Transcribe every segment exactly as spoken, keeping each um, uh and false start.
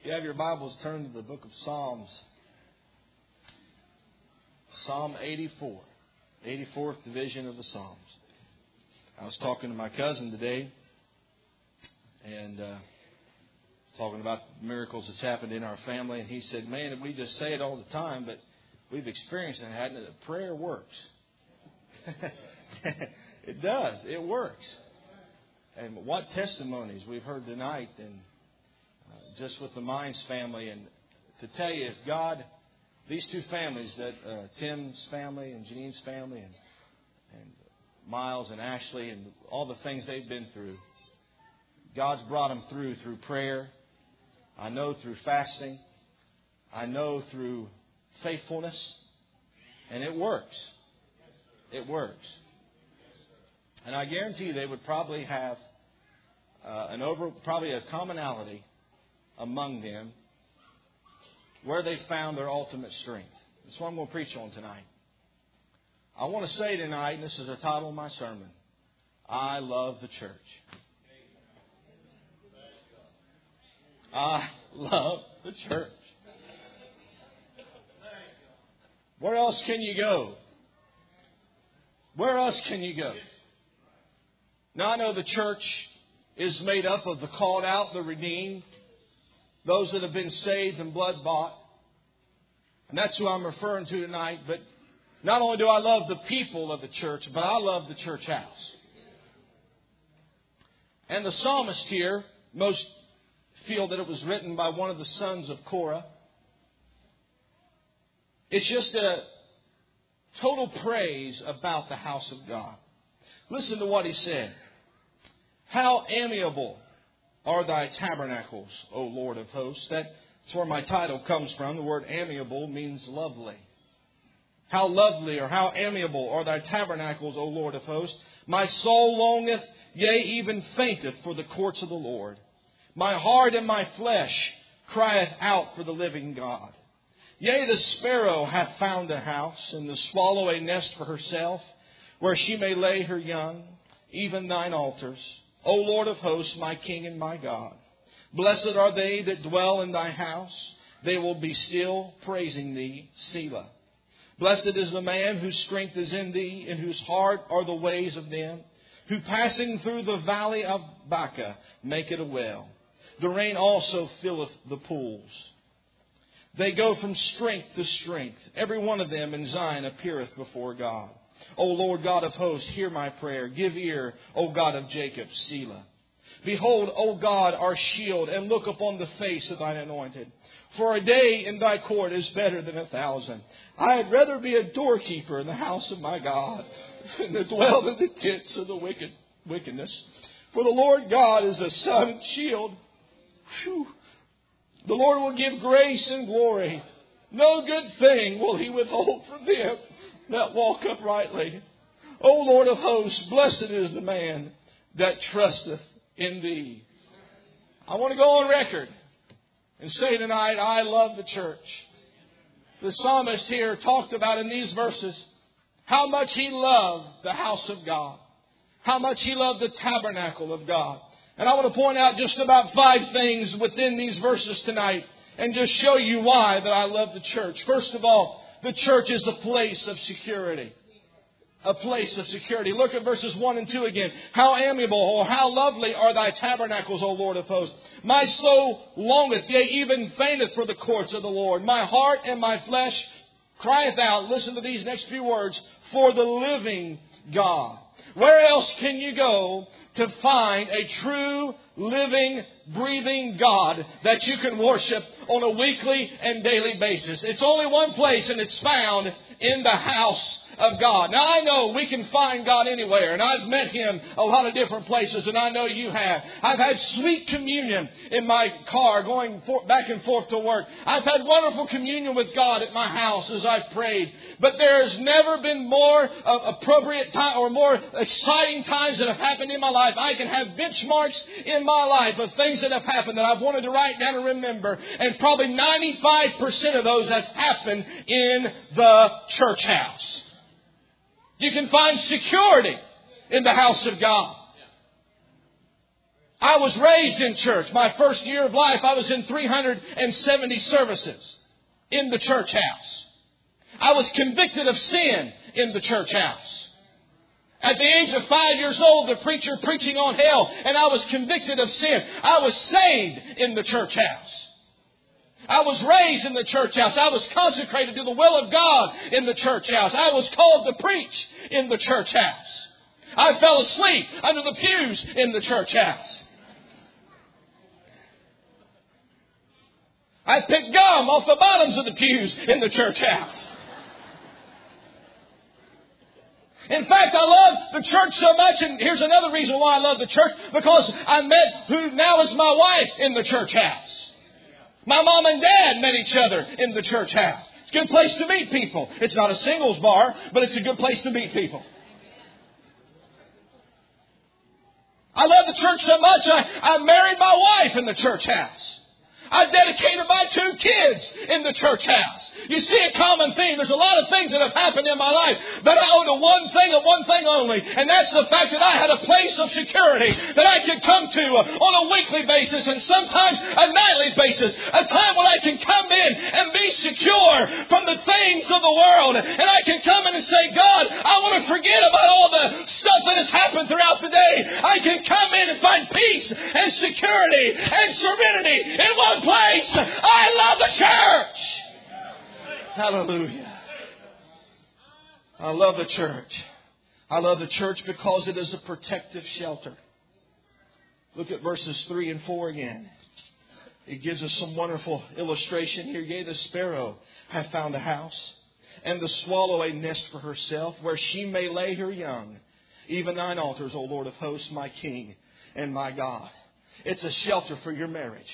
you have your Bibles, turn to the book of Psalms. Psalm eighty-four. eighty-fourth division of the Psalms. I was talking to my cousin today and uh, talking about miracles that's happened in our family. And he said, man, we just say it all the time, but we've experienced it, hadn't it? That prayer works. It does. It works. And what testimonies we've heard tonight, and uh, just with the Mines family. And to tell you, if God, these two families, that uh, Tim's family and Janine's family, and, and Miles and Ashley, and all the things they've been through, God's brought them through through prayer. I know through fasting. I know through faithfulness. And it works. It works. And I guarantee you they would probably have uh, an over, probably a commonality among them where they found their ultimate strength. That's what I'm going to preach on tonight. I want to say tonight, and this is the title of my sermon, I love the church. I love the church. Where else can you go? Where else can you go? Now, I know the church is made up of the called out, the redeemed, those that have been saved and blood bought. And that's who I'm referring to tonight. But not only do I love the people of the church, but I love the church house. And the psalmist here, most feel that it was written by one of the sons of Korah. It's just a total praise about the house of God. Listen to what he said. How amiable are thy tabernacles, O Lord of hosts. That's where my title comes from. The word amiable means lovely. How lovely or how amiable are thy tabernacles, O Lord of hosts. My soul longeth, yea, even fainteth for the courts of the Lord. My heart and my flesh crieth out for the living God. Yea, the sparrow hath found a house, and the swallow a nest for herself, where she may lay her young, even thine altars, O Lord of hosts, my King and my God. Blessed are they that dwell in thy house. They will be still praising thee, Selah. Blessed is the man whose strength is in thee, in whose heart are the ways of them, who passing through the valley of Baca make it a well. The rain also filleth the pools. They go from strength to strength. Every one of them in Zion appeareth before God. O Lord God of hosts, hear my prayer. Give ear, O God of Jacob, Selah. Behold, O God, our shield, and look upon the face of thine anointed. For a day in thy court is better than a thousand. I had rather be a doorkeeper in the house of my God than to dwell in the tents of the wicked wickedness. For the Lord God is a sun and shield. Whew. The Lord will give grace and glory. No good thing will he withhold from them that walk uprightly. O Lord of hosts, blessed is the man that trusteth in thee. I want to go on record and say tonight, I love the church. The psalmist here talked about in these verses how much he loved the house of God. How much he loved the tabernacle of God. And I want to point out just about five things within these verses tonight and just show you why that I love the church. First of all, the church is a place of security. A place of security. Look at verses one and two again. How amiable or how lovely are thy tabernacles, O Lord of hosts. My soul longeth, yea, even fainteth for the courts of the Lord. My heart and my flesh crieth out. Listen to these next few words. For the living God. Where else can you go to find a true, living, breathing God that you can worship on a weekly and daily basis? It's only one place, and it's found in the house of God. Now, I know we can find God anywhere, and I've met Him a lot of different places, and I know you have. I've had sweet communion in my car going for, back and forth to work. I've had wonderful communion with God at my house as I've prayed. But there has never been more uh, appropriate time or more exciting times that have happened in my life. I can have benchmarks in my life of things that have happened that I've wanted to write down and remember. And probably ninety-five percent of those have happened in the church house. You can find security in the house of God. I was raised in church. My first year of life, I was in three hundred seventy services in the church house. I was convicted of sin in the church house. At the age of five years old, the preacher preaching on hell, and I was convicted of sin. I was saved in the church house. I was raised in the church house. I was consecrated to the will of God in the church house. I was called to preach in the church house. I fell asleep under the pews in the church house. I picked gum off the bottoms of the pews in the church house. In fact, I love the church so much, and here's another reason why I love the church, because I met who now is my wife in the church house. My mom and dad met each other in the church house. It's a good place to meet people. It's not a singles bar, but it's a good place to meet people. I love the church so much, I, I married my wife in the church house. I dedicated my two kids in the church house. You see a common theme. There's a lot of things that have happened in my life, but I owe to one thing and one thing only, and that's the fact that I had a place of security that I could come to on a weekly basis and sometimes a nightly basis. A time when I can come in and be secure from the things of the world, and I can come in and say, God, I want to forget about all the stuff that has happened throughout the day. I can come in and find peace and security and serenity in one place. I love the church. Hallelujah. I love the church. I love the church because it is a protective shelter. Look at verses three and four again. It gives us some wonderful illustration here. Yea, the sparrow hath found a house, and the swallow a nest for herself, where she may lay her young. Even thine altars, O Lord of hosts, my King and my God. It's a shelter for your marriage.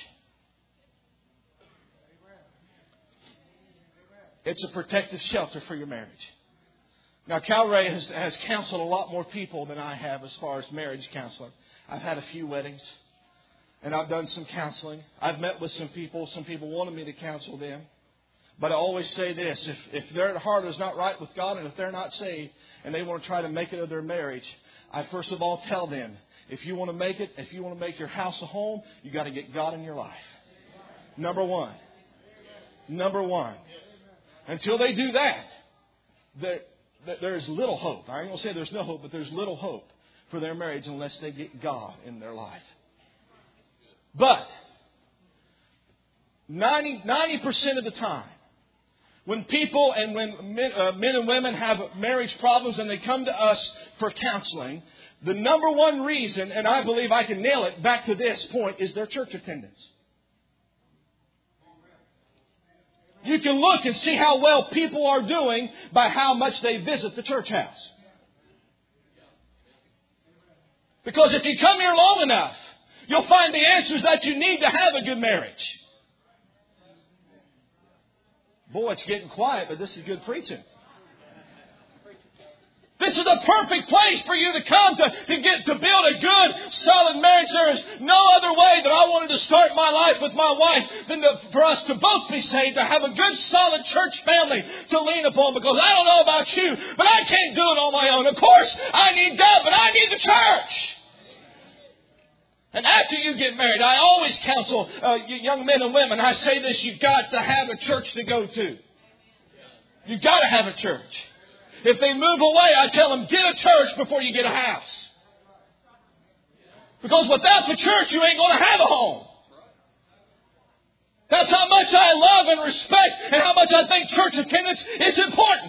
It's a protective shelter for your marriage. Now, Calvary has, has counseled a lot more people than I have as far as marriage counseling. I've had a few weddings, and I've done some counseling. I've met with some people. Some people wanted me to counsel them. But I always say this, if, if their heart is not right with God, and if they're not saved, and they want to try to make it of their marriage, I first of all tell them, if you want to make it, if you want to make your house a home, you've got to get God in your life. Number one. Number one. Until they do that, there, there's little hope. I ain't going to say there's no hope, but there's little hope for their marriage unless they get God in their life. But ninety percent of the time, when people and when men, uh, men and women have marriage problems and they come to us for counseling, the number one reason, and I believe I can nail it back to this point, is their church attendance. You can look and see how well people are doing by how much they visit the church house. Because if you come here long enough, you'll find the answers that you need to have a good marriage. Boy, it's getting quiet, but this is good preaching. This is the perfect place for you to come to, to get to build a good, solid marriage. There is no other way that I wanted to start my life with my wife than to, for us to both be saved, to have a good, solid church family to lean upon. Because I don't know about you, but I can't do it on my own. Of course, I need God, but I need the church. And after you get married, I always counsel uh, young men and women. I say this, you've got to have a church to go to. You've got to have a church. If they move away, I tell them, get a church before you get a house. Because without the church, you ain't going to have a home. That's how much I love and respect and how much I think church attendance is important.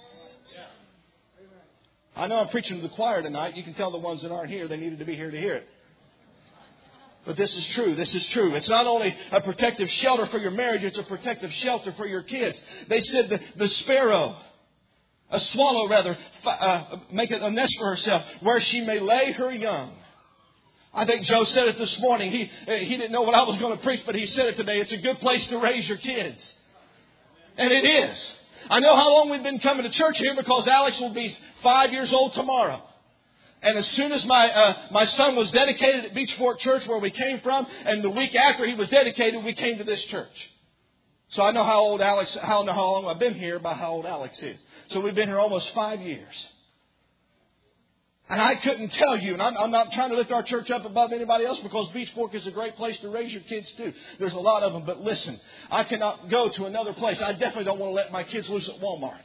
I know I'm preaching to the choir tonight. You can tell the ones that aren't here, they needed to be here to hear it. But this is true. This is true. It's not only a protective shelter for your marriage, it's a protective shelter for your kids. They said the, the sparrow, a swallow rather, uh, make a nest for herself where she may lay her young. I think Joe said it this morning. He, he didn't know what I was going to preach, but he said it today. It's a good place to raise your kids. And it is. I know how long we've been coming to church here because Alex will be five years old tomorrow. And as soon as my uh, my son was dedicated at Beach Fork Church where we came from, and the week after he was dedicated, we came to this church. So I know how old Alex, how, how long I've been here by how old Alex is. So we've been here almost five years. And I couldn't tell you, and I'm, I'm not trying to lift our church up above anybody else because Beach Fork is a great place to raise your kids too. There's a lot of them. But listen, I cannot go to another place. I definitely don't want to let my kids loose at Walmart.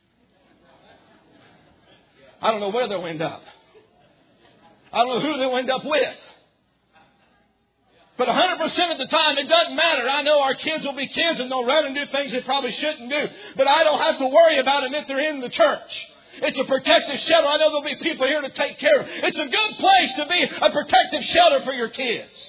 I don't know where they'll end up. I don't know who they'll end up with. But one hundred percent of the time, it doesn't matter. I know our kids will be kids and they'll run and do things they probably shouldn't do. But I don't have to worry about them if they're in the church. It's a protective shelter. I know there'll be people here to take care of. It's a good place to be a protective shelter for your kids.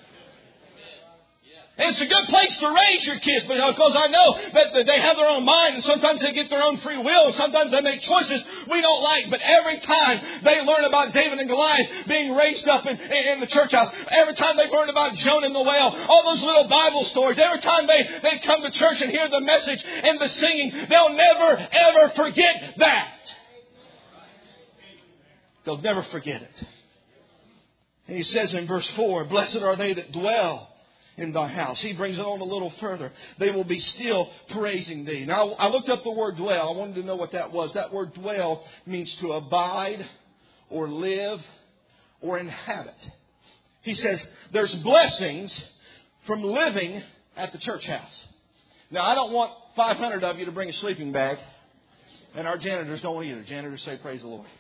And it's a good place to raise your kids because I know that they have their own mind and sometimes they get their own free will and sometimes they make choices we don't like. But every time they learn about David and Goliath being raised up in, in the church house, every time they learn about Jonah and the whale, all those little Bible stories, every time they, they come to church and hear the message and the singing, they'll never, ever forget that. They'll never forget it. And he says in verse four, blessed are they that dwell in thy house. He brings it on a little further. They will be still praising thee. Now, I looked up the word dwell. I wanted to know what that was. That word dwell means to abide or live or inhabit. He says there's blessings from living at the church house. Now, I don't want five hundred of you to bring a sleeping bag. And our janitors don't either. Janitors say praise the Lord.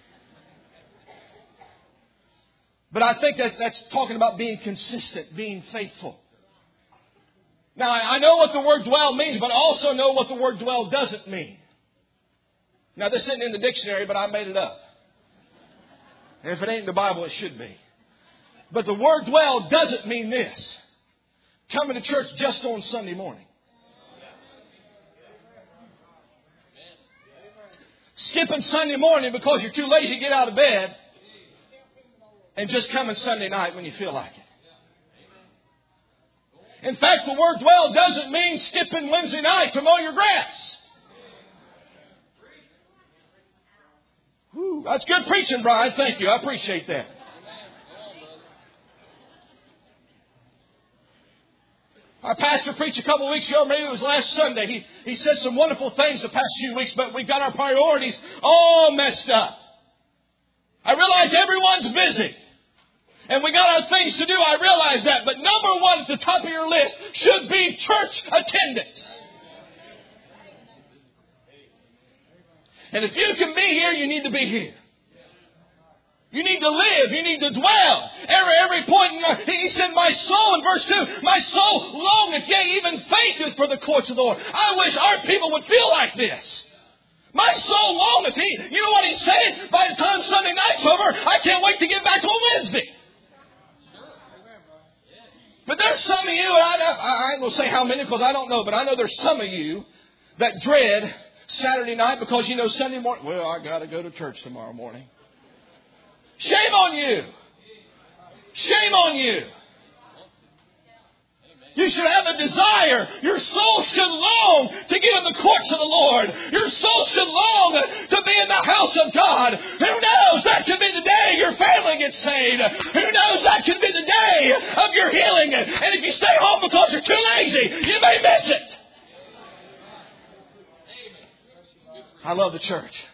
But I think that that's talking about being consistent, being faithful. Now, I know what the word dwell means, but I also know what the word dwell doesn't mean. Now, this isn't in the dictionary, but I made it up. And if it ain't in the Bible, it should be. But the word dwell doesn't mean this. Coming to church just on Sunday morning. Skipping Sunday morning because you're too lazy to get out of bed. And just coming Sunday night when you feel like it. In fact, the word dwell doesn't mean skipping Wednesday night to mow your grass. Whew, that's good preaching, Brian. Thank you. I appreciate that. Our pastor preached a couple of weeks ago, maybe it was last Sunday. He, he said some wonderful things the past few weeks, but we've got our priorities all messed up. I realize everyone's busy. And we got our things to do, I realize that. But number one at the top of your list should be church attendance. And if you can be here, you need to be here. You need to live. You need to dwell. Every, every point. In, he said, my soul, in verse two, my soul longeth, yea, even fainteth for the courts of the Lord. I wish our people would feel like this. My soul longeth. He, you know what he's saying? By the time Sunday night's over, I can't wait to get back on Wednesday. But there's some of you, and I, I ain't going to say how many because I don't know, but I know there's some of you that dread Saturday night because you know Sunday morning, well, I got to go to church tomorrow morning. Shame on you. Shame on you. You should have a desire. Your soul should long to get in the courts of the Lord. Your soul should long to be in the house of God. Who knows? That could be the day your family gets saved. Who knows? That could be the day of your healing. And if you stay home because you're too lazy, you may miss it. I love the church.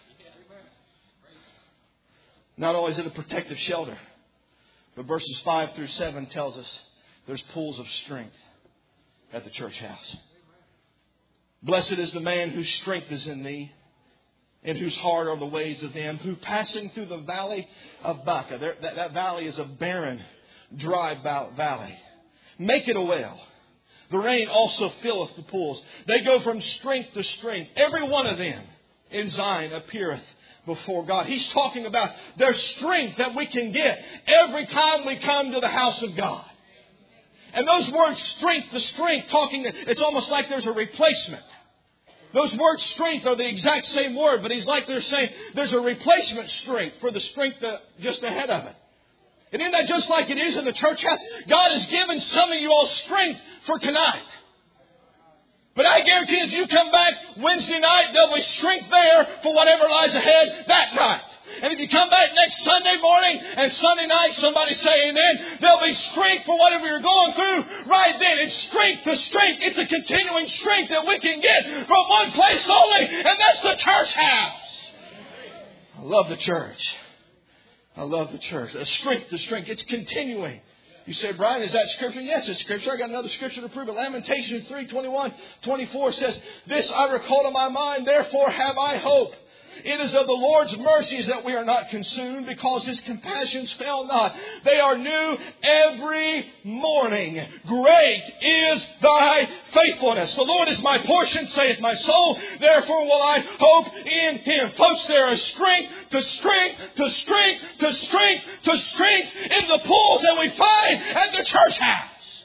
Not only is it a protective shelter, but verses five through seven tells us there's pools of strength at the church house. Blessed is the man whose strength is in thee, in whose heart are the ways of them, who passing through the valley of Baca. There, that, that valley is a barren, dry valley. Make it a well. The rain also filleth the pools. They go from strength to strength. Every one of them in Zion appeareth before God. He's talking about their strength that we can get every time we come to the house of God. And those words, strength to strength, talking, it's almost like there's a replacement. Those words, strength, are the exact same word, but he's like they're saying there's a replacement strength for the strength that just ahead of it. And isn't that just like it is in the church house? God has given some of you all strength for tonight. But I guarantee if you come back Wednesday night, there'll be strength there for whatever lies ahead that night. And if you come back next Sunday morning and Sunday night, somebody say amen, there'll be strength for whatever you're going through right then. It's strength to strength. It's a continuing strength that we can get from one place only, and that's the church house. I love the church. I love the church. A strength to strength. It's continuing. You say, Brian, is that Scripture? Yes, it's Scripture. I got another Scripture to prove it. Lamentations three twenty-one, twenty-four says, this I recall to my mind, therefore have I hope. It is of the Lord's mercies that we are not consumed, because His compassions fail not. They are new every morning. Great is thy faithfulness. The Lord is my portion, saith my soul. Therefore will I hope in Him. Folks, there is strength to strength to strength to strength to strength in the pools that we find at the church house.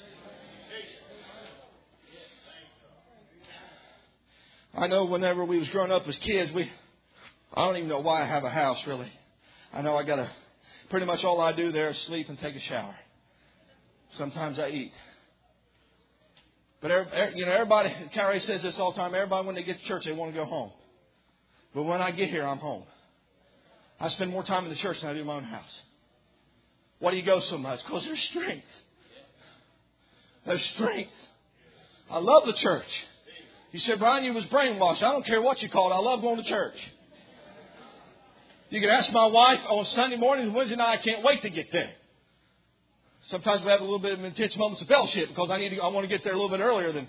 I know whenever we was growing up as kids, we... I don't even know why I have a house, really. I know I got to... Pretty much all I do there is sleep and take a shower. Sometimes I eat. But, you know, everybody... Carrie says this all the time. Everybody, when they get to church, they want to go home. But when I get here, I'm home. I spend more time in the church than I do in my own house. Why do you go so much? Because there's strength. There's strength. I love the church. You said, Brian, you was brainwashed. I don't care what you call it. I love going to church. You can ask my wife on Sunday mornings and Wednesday night. I can't wait to get there. Sometimes we have a little bit of intense moments of fellowship because I need to, I want to get there a little bit earlier than.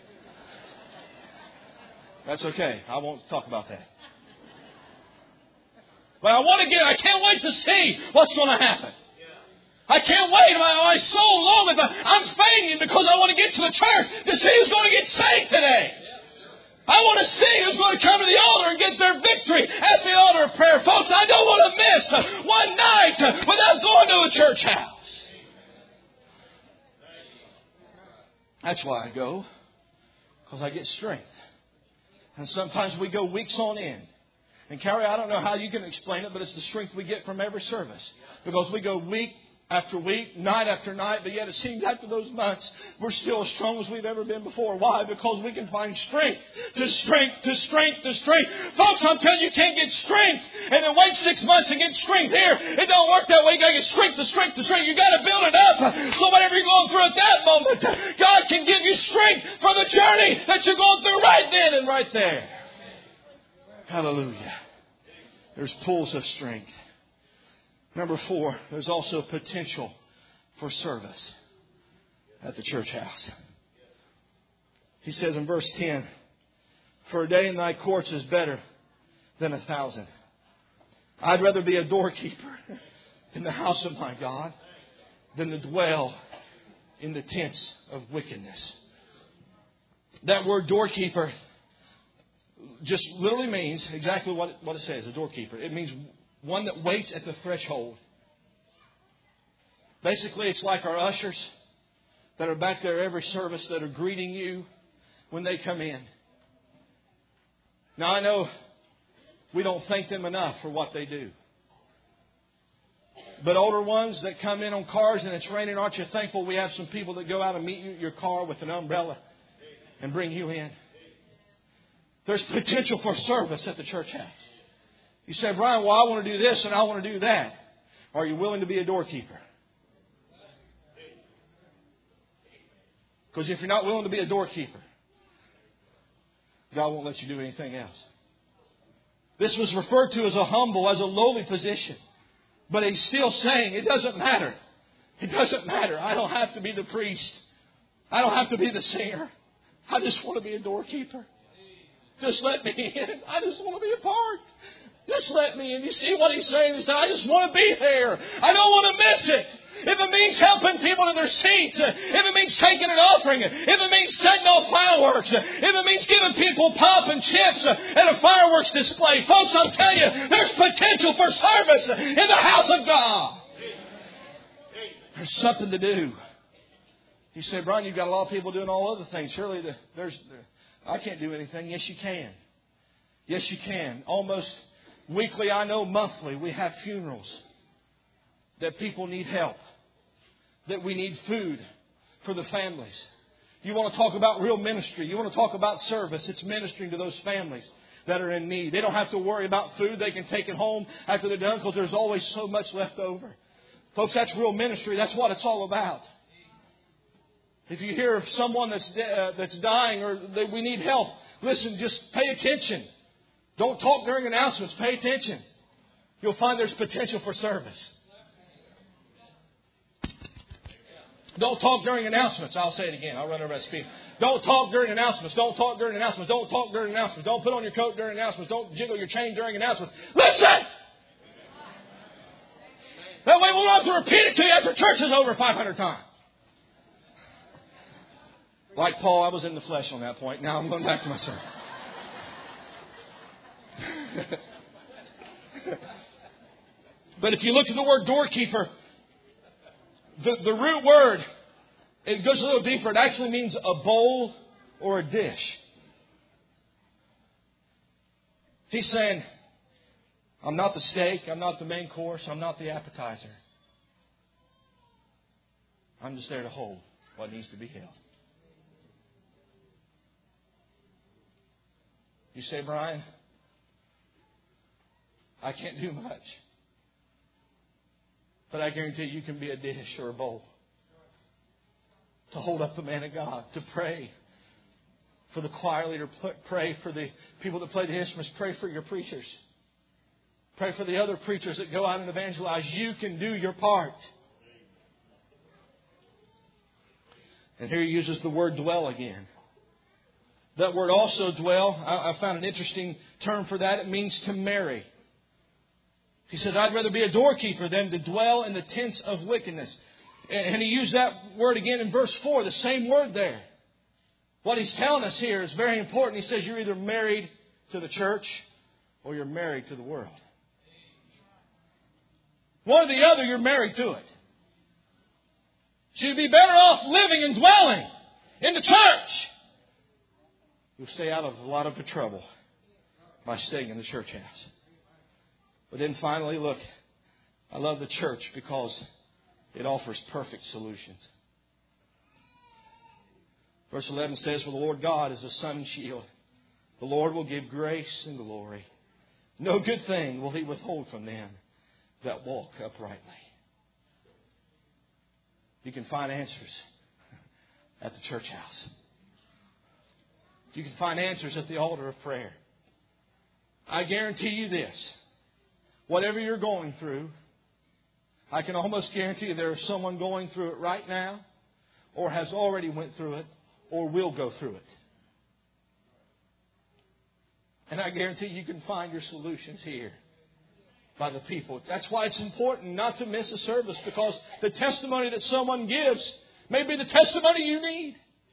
That's okay. I won't talk about that. But I want to get. I can't wait to see what's going to happen. I can't wait. My, my soul longeth. I'm fainting because I want to get to the church to see who's going to get saved today. I want to see who's going to come to the altar and get their victory at the altar of prayer. Folks, I don't want to miss one night without going to a church house. That's why I go. Because I get strength. And sometimes we go weeks on end. And Carrie, I don't know how you can explain it, but it's the strength we get from every service. Because we go week after week, night after night, but yet it seems after those months, we're still as strong as we've ever been before. Why? Because we can find strength to strength to strength to strength. Folks, I'm telling you, you can't get strength and then wait six months and get strength here. It don't work that way. You got to get strength to strength to strength. You got to build it up. So whatever you're going through at that moment, God can give you strength for the journey that you're going through right then and right there. Hallelujah. There's pools of strength. Number four, there's also potential for service at the church house. He says in verse ten, for a day in thy courts is better than a thousand. I'd rather be a doorkeeper in the house of my God than to dwell in the tents of wickedness. That word doorkeeper just literally means exactly what it, what it says, a doorkeeper. It means one that waits at the threshold. Basically, it's like our ushers that are back there every service that are greeting you when they come in. Now, I know we don't thank them enough for what they do. But older ones that come in on cars and it's raining, aren't you thankful we have some people that go out and meet you at your car with an umbrella and bring you in? There's potential for service at the church house. You say, Brian, well, I want to do this and I want to do that. Are you willing to be a doorkeeper? Because if you're not willing to be a doorkeeper, God won't let you do anything else. This was referred to as a humble, as a lowly position. But he's still saying, it doesn't matter. It doesn't matter. I don't have to be the priest. I don't have to be the singer. I just want to be a doorkeeper. Just let me in. I just want to be a part. Just let me in. You see what he's saying? He said, I just want to be there. I don't want to miss it. If it means helping people to their seats, if it means taking an offering, if it means setting off fireworks, if it means giving people pop and chips at a fireworks display. Folks, I'm telling you, there's potential for service in the house of God. There's something to do. You say, Brian, you've got a lot of people doing all other things. Surely the, there's, I can't do anything. Yes, you can. Yes, you can. Almost weekly, I know monthly, we have funerals that people need help, that we need food for the families. You want to talk about real ministry. You want to talk about service. It's ministering to those families that are in need. They don't have to worry about food. They can take it home after they're done because there's always so much left over. Folks, that's real ministry. That's what it's all about. If you hear of someone that's uh, that's dying or that we need help, listen, just pay attention. Don't talk during announcements. Pay attention. you'll find there's potential for service. Don't talk during announcements. I'll say it again. I'll run over that speed. Don't talk during announcements. Don't talk during announcements. Don't talk during announcements. Don't put on your coat during announcements. Don't jiggle your chain during announcements. Listen! That way we won't have to repeat it to you after church is over five hundred times. Like Paul, I was in the flesh on that point. Now I'm going back to my sermon. But if you look at the word doorkeeper, the, the root word, it goes a little deeper. It actually means a bowl or a dish. He's saying, I'm not the steak. I'm not the main course. I'm not the appetizer. I'm just there to hold what needs to be held. You say, Brian, I can't do much. But I guarantee you can be a dish or a bowl. To hold up the man of God. To pray for the choir leader. Pray for the people that play the instruments. Pray for your preachers. Pray for the other preachers that go out and evangelize. You can do your part. And here he uses the word dwell again. That word also, dwell, I, I found an interesting term for that. It means to marry. He said, I'd rather be a doorkeeper than to dwell in the tents of wickedness. And he used that word again in verse four, the same word there. What he's telling us here is very important. He says you're either married to the church or you're married to the world. One or the other, you're married to it. So you'd be better off living and dwelling in the church. You'll stay out of a lot of the trouble by staying in the church house. But then finally, look, I love the church because it offers perfect solutions. Verse eleven says, for the Lord God is a sun and shield. The Lord will give grace and glory. No good thing will He withhold from them that walk uprightly. You can find answers at the church house. You can find answers at the altar of prayer. I guarantee you this. Whatever you're going through, I can almost guarantee you there is someone going through it right now, or has already went through it, or will go through it. And I guarantee you can find your solutions here by the people. That's why it's important not to miss a service, because the testimony that someone gives may be the testimony you need.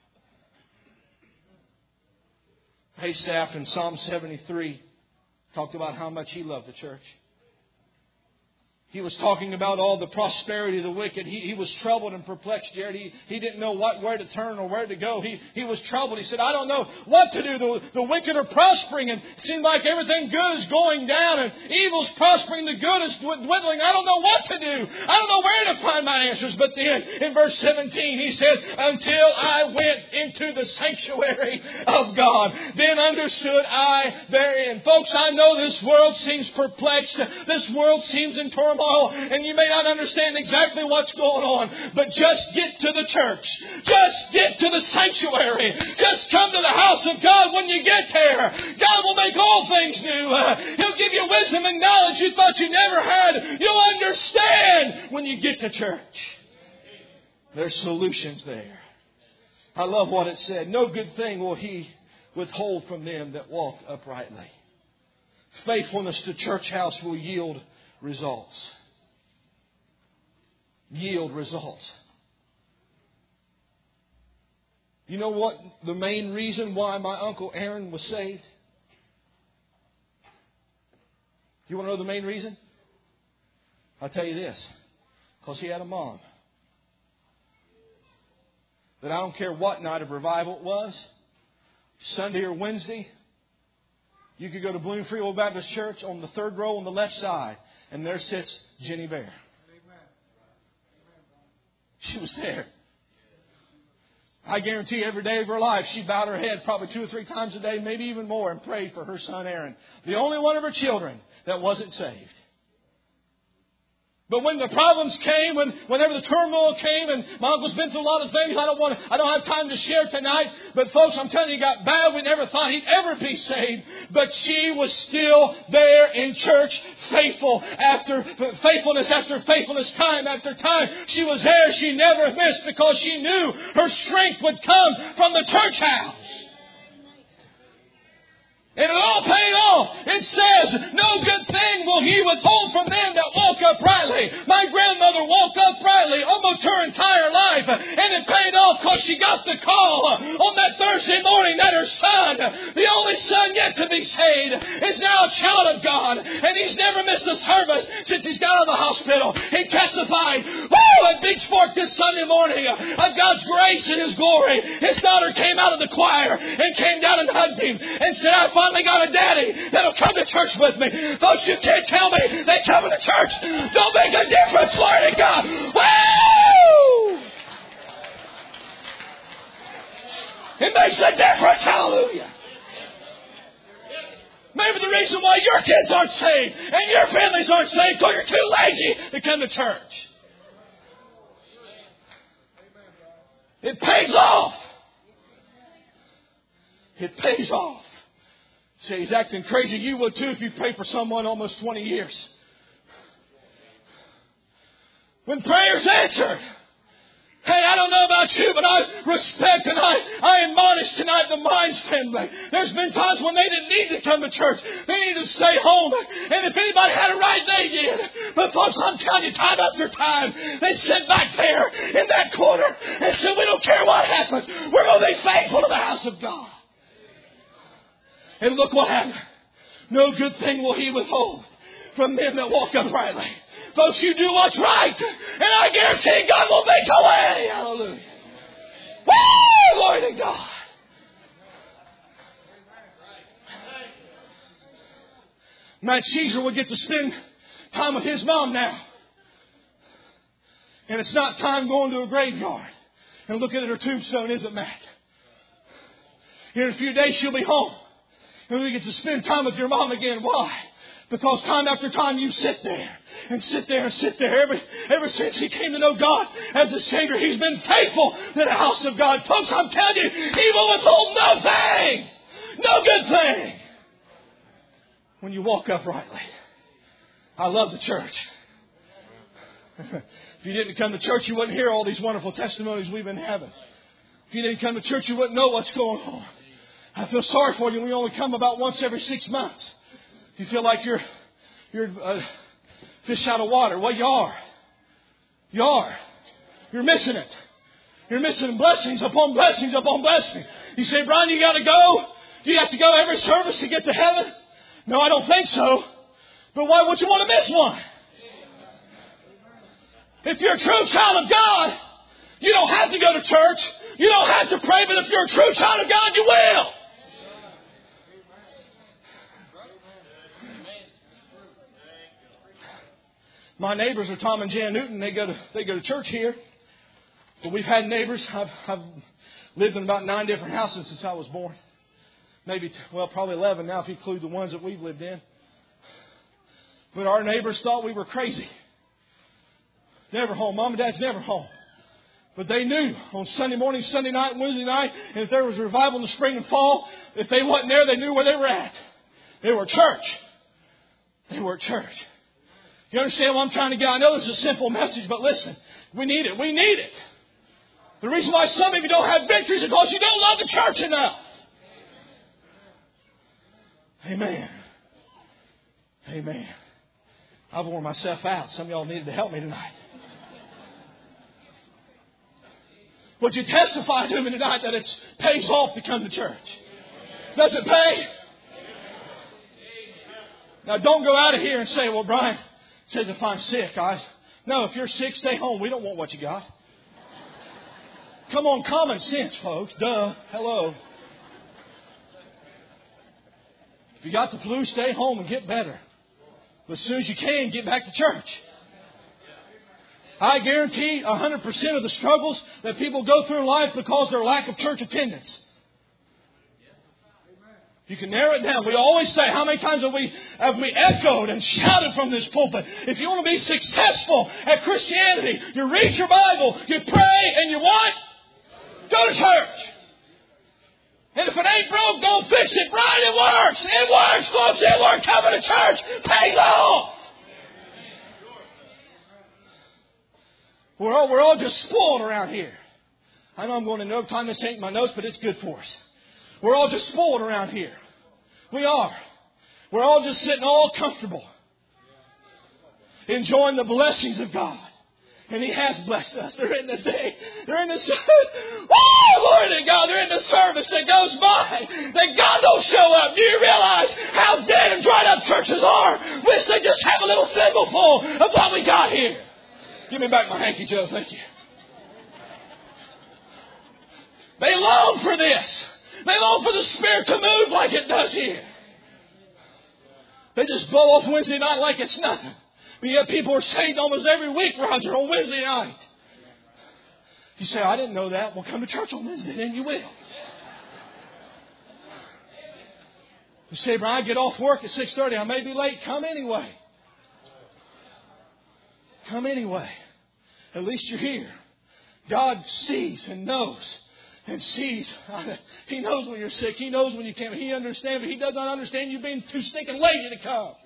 Asaph in Psalm seventy-three talked about how much he loved the church. He was talking about all the prosperity of the wicked. He, he was troubled and perplexed, Jared. He, he didn't know what, where to turn or where to go. He, he was troubled. He said, I don't know what to do. The, the wicked are prospering, and it seems like everything good is going down, and evil's prospering, the good is dwindling. I don't know what to do. I don't know where to find my answers. But then in verse seventeen, he said, until I went into the sanctuary of God, then understood I therein. Folks, I know this world seems perplexed. This world seems in turmoil. And you may not understand exactly what's going on, but just get to the church. Just get to the sanctuary. Just come to the house of God. When you get there, God will make all things new. Uh, He'll give you wisdom and knowledge you thought you never had. You'll understand when you get to church. There's solutions there. I love what it said. No good thing will He withhold from them that walk uprightly. Faithfulness to church house will yield results. Yield results. You know what the main reason why my Uncle Aaron was saved? You want to know the main reason? I'll tell you this. Because he had a mom. That I don't care what night of revival it was, Sunday or Wednesday, you could go to Bloomfield Baptist Church on the third row on the left side, and there sits Jenny Bear. She was there. I guarantee every day of her life she bowed her head probably two or three times a day, maybe even more, and prayed for her son Aaron. The only one of her children that wasn't saved. But when the problems came, when whenever the turmoil came, and my uncle's been through a lot of things, I don't want to, I don't have time to share tonight. But folks, I'm telling you, he got bad. We never thought he'd ever be saved. But she was still there in church, faithful after faithfulness after faithfulness, time after time. She was there. She never missed because she knew her strength would come from the church house. And it all paid off. It says, no good thing will He withhold from them that walk uprightly. My grandmother walked uprightly almost her entire life. And it paid off because she got the call on that Thursday morning that her son, the only son yet to be saved, is now a child of God. And he's never missed a service since he's got out of the hospital. He testified, woo, at Beach Fork this Sunday morning of God's grace and His glory. His daughter came out of the choir and came down and hugged him and said, I finally got a daddy that'll come to church with me. Folks, you can't tell me they come to church don't make a difference. Glory to God. Woo! It makes a difference. Hallelujah. Maybe the reason why your kids aren't saved and your families aren't saved because you're too lazy to come to church. It pays off. It pays off. Say he's acting crazy. You would too if you prayed for someone almost twenty years. When prayer's answered. Hey, I don't know about you, but I respect and I, I admonish tonight the Mines family. There's been times when they didn't need to come to church. They needed to stay home. And if anybody had it right, they did. But folks, I'm telling you, time after time, they sit back there in that corner and said, we don't care what happens. We're going to be faithful to the house of God. And look what happened. No good thing will He withhold from them that walk uprightly. Folks, you do what's right, and I guarantee God will make a way. Hallelujah. Woo! Glory to God. Matt Caesar would get to spend time with his mom now. And it's not time going to a graveyard and looking at her tombstone, is it, Matt? Here in a few days, she'll be home. And we get to spend time with your mom again. Why? Because time after time you sit there and sit there and sit there. Ever, ever since he came to know God as a Savior, he's been faithful to the house of God. Folks, I'm telling you, He will withhold nothing. No good thing. When you walk uprightly. I love the church. If you didn't come to church, you wouldn't hear all these wonderful testimonies we've been having. If you didn't come to church, you wouldn't know what's going on. I feel sorry for you. We only come about once every six months. You feel like you're you're a fish out of water. Well, you are. You are. You're missing it. You're missing blessings upon blessings upon blessings. You say, Brian, you got to go? Do you have to go every service to get to heaven? No, I don't think so. But why would you want to miss one? If you're a true child of God, you don't have to go to church. You don't have to pray. But if you're a true child of God, you will. My neighbors are Tom and Jan Newton. They go to they go to church here. But we've had neighbors. I've, I've lived in about nine different houses since I was born. Maybe, well, probably eleven now if you include the ones that we've lived in. But our neighbors thought we were crazy. Never home. Mom and Dad's never home. But they knew on Sunday morning, Sunday night, and Wednesday night, and if there was a revival in the spring and fall, if they wasn't there, they knew where they were at. They were at church. They were at church. You understand what I'm trying to get? I know this is a simple message, but listen, we need it. We need it. The reason why some of you don't have victories is because you don't love the church enough. Amen. Amen. I've worn myself out. Some of y'all needed to help me tonight. Would you testify to me tonight that it pays off to come to church? Does it pay? Now don't go out of here and say, well, Brian says if I'm sick, I... No, if you're sick, stay home. We don't want what you got. Come on, common sense, folks. Duh. Hello. If you got the flu, stay home and get better. But as soon as you can, get back to church. I guarantee one hundred percent of the struggles that people go through in life because of their lack of church attendance. You can narrow it down. We always say, how many times have we have we echoed and shouted from this pulpit? If you want to be successful at Christianity, you read your Bible, you pray, and you what? Go to church. And if it ain't broke, don't fix it. Right? It works. It works, folks. It works. Coming to church pays off. We're all, we're all just spoiled around here. I know I'm going to no time this ain't in my notes, but it's good for us. We're all just spoiled around here. We are. We're all just sitting all comfortable, enjoying the blessings of God. And He has blessed us. They're in the day. They're in the service. Oh, glory to God. They're in the service that goes by. That God don't show up. Do you realize how dead and dried up churches are? Wish they just have a little thimbleful of what we got here. Give me back my hanky, Joe. Thank you. They long for this. They long for the Spirit to move like it does here. They just blow off Wednesday night like it's nothing. But yet people are saved almost every week, Roger, on Wednesday night. You say, I didn't know that. Well, come to church on Wednesday, then you will. You say, Brian, I get off work at six thirty. I may be late. Come anyway. Come anyway. At least you're here. God sees and knows. And sees. He knows when you're sick. He knows when you can't. He understands, but He does not understand you being too stinking lazy to come.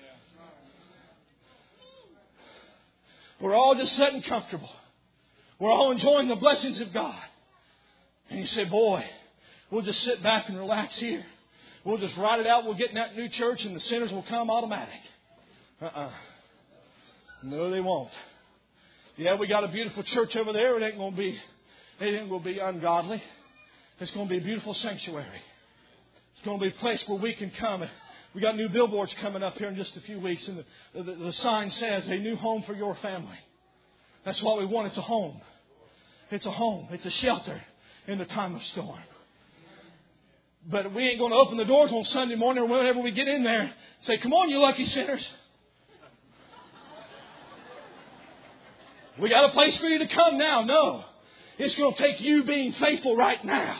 We're all just sitting comfortable. We're all enjoying the blessings of God. And you say, boy, we'll just sit back and relax here. We'll just ride it out. We'll get in that new church and the sinners will come automatic. Uh-uh. No, they won't. Yeah, we got a beautiful church over there. It ain't going to be... It ain't going to be ungodly. It's going to be a beautiful sanctuary. It's going to be a place where we can come. We got new billboards coming up here in just a few weeks. And the, the, the sign says, a new home for your family. That's what we want. It's a home. It's a home. It's a shelter in the time of storm. But we ain't going to open the doors on Sunday morning or whenever we get in there and say, come on, you lucky sinners. We got a place for you to come now. No. It's going to take you being faithful right now.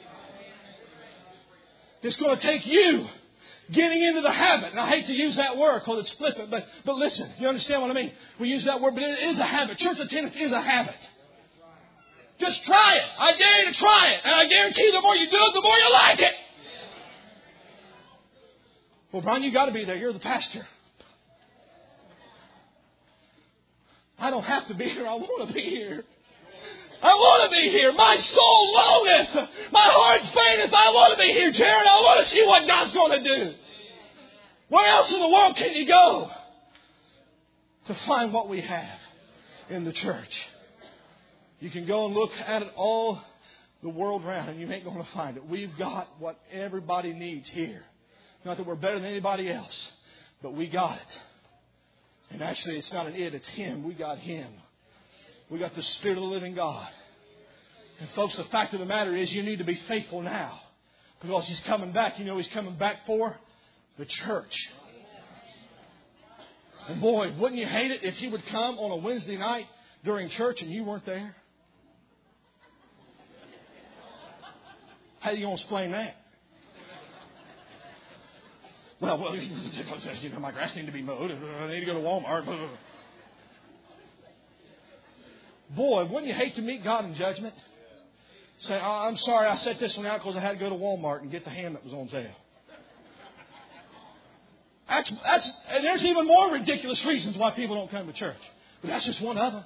It's going to take you getting into the habit. And I hate to use that word because it's flippant. But, but listen, you understand what I mean? We use that word, but it is a habit. Church attendance is a habit. Just try it. I dare you to try it. And I guarantee you the more you do it, the more you like it. Well, Brian, you got to be there. You're the pastor. I don't have to be here. I want to be here. I want to be here. My soul longeth. My heart fainteth. I want to be here, Jared. I want to see what God's going to do. Where else in the world can you go to find what we have in the church? You can go and look at it all the world around and you ain't going to find it. We've got what everybody needs here. Not that we're better than anybody else, but we got it. And actually, it's not an it, it's Him. We got Him. We got the Spirit of the living God. And folks, the fact of the matter is you need to be faithful now. Because He's coming back. You know He's coming back for the church. And boy, wouldn't you hate it if He would come on a Wednesday night during church and you weren't there? How are you going to explain that? Well, well, you know, my grass needs to be mowed. I need to go to Walmart. Boy, wouldn't you hate to meet God in judgment? Say, oh, I'm sorry, I set this one out because I had to go to Walmart and get the ham that was on sale. That's, that's, and there's even more ridiculous reasons why people don't come to church. But that's just one of them.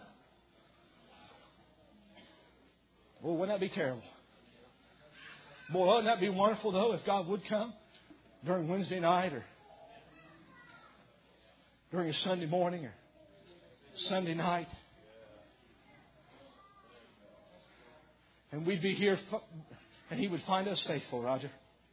Well, wouldn't that be terrible? Boy, wouldn't that be wonderful, though, if God would come during Wednesday night or during a Sunday morning or Sunday night. And we'd be here and He would find us faithful, Roger.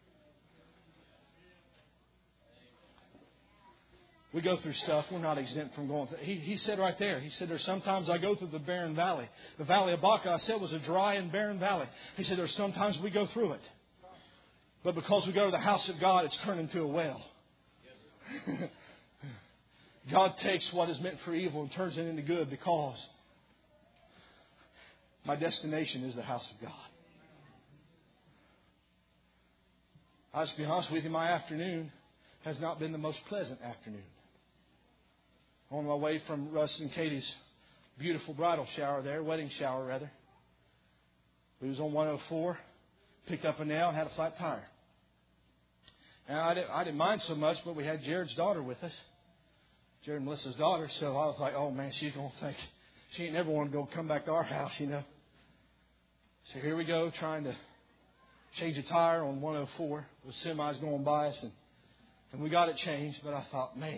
We go through stuff. We're not exempt from going through. He, he said right there, He said, there's sometimes I go through the barren valley. The valley of Baca, I said, was a dry and barren valley. He said, there's sometimes we go through it. But because we go to the house of God, it's turned into a well. God takes what is meant for evil and turns it into good because my destination is the house of God. I'll just be honest with you, my afternoon has not been the most pleasant afternoon. On my way from Russ and Katie's beautiful bridal shower there, wedding shower rather. We was on one oh four, picked up a nail and had a flat tire. And I didn't, I didn't mind so much, but we had Jared's daughter with us. Jared and Melissa's daughter. So I was like, oh man, she's going to think she ain't never want to go come back to our house, you know. So here we go, trying to change a tire on one oh four with semis going by us. And, and we got it changed, but I thought, man,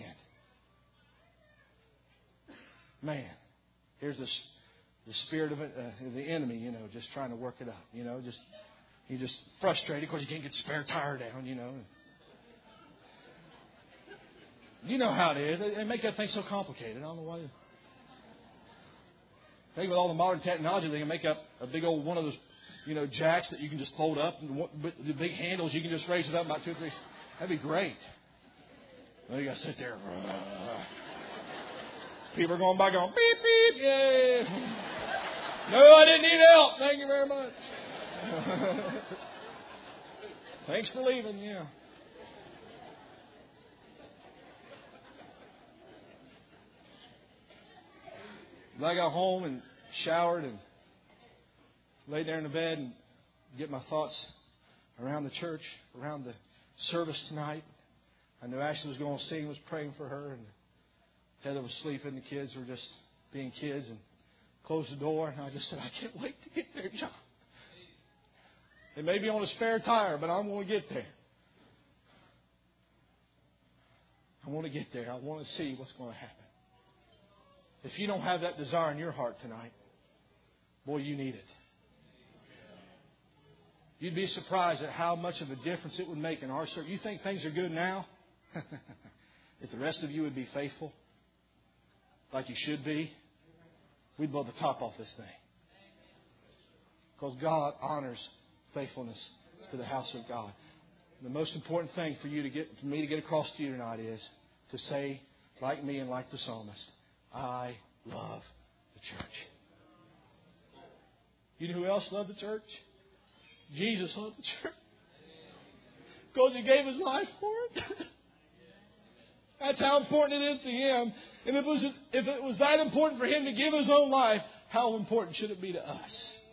man, here's this, the spirit of it, uh, the enemy, you know, just trying to work it up, you know, just you're just frustrated because you can't get the spare tire down, you know. You know how it is. They make that thing so complicated. I don't know why. I think with all the modern technology, they can make up a big old one of those, you know, jacks that you can just fold up. And the big handles, you can just raise it up about two or three. That'd be great. Well, you got to sit there. People are going by going, beep, beep, yay. No, I didn't need help. Thank you very much. Thanks for leaving, yeah. But I got home and showered and laid there in the bed and get my thoughts around the church, around the service tonight. I knew Ashley was going to sing, was praying for her, and Heather was sleeping. The kids were just being kids, and closed the door. And I just said, I can't wait to get there, John. It may be on a spare tire, but I'm going to get there. I want to get there. I want to see what's going to happen. If you don't have that desire in your heart tonight, boy, you need it. You'd be surprised at how much of a difference it would make in our service. You think things are good now? If the rest of you would be faithful, like you should be, we'd blow the top off this thing. Because God honors faithfulness to the house of God. The most important thing for you to get, for me to get across to you tonight is to say, like me and like the psalmist, I love the church. You know who else loved the church? Jesus loved the church. Because He gave His life for it. That's how important it is to Him. And if it was, if it was that important for Him to give His own life, how important should it be to us?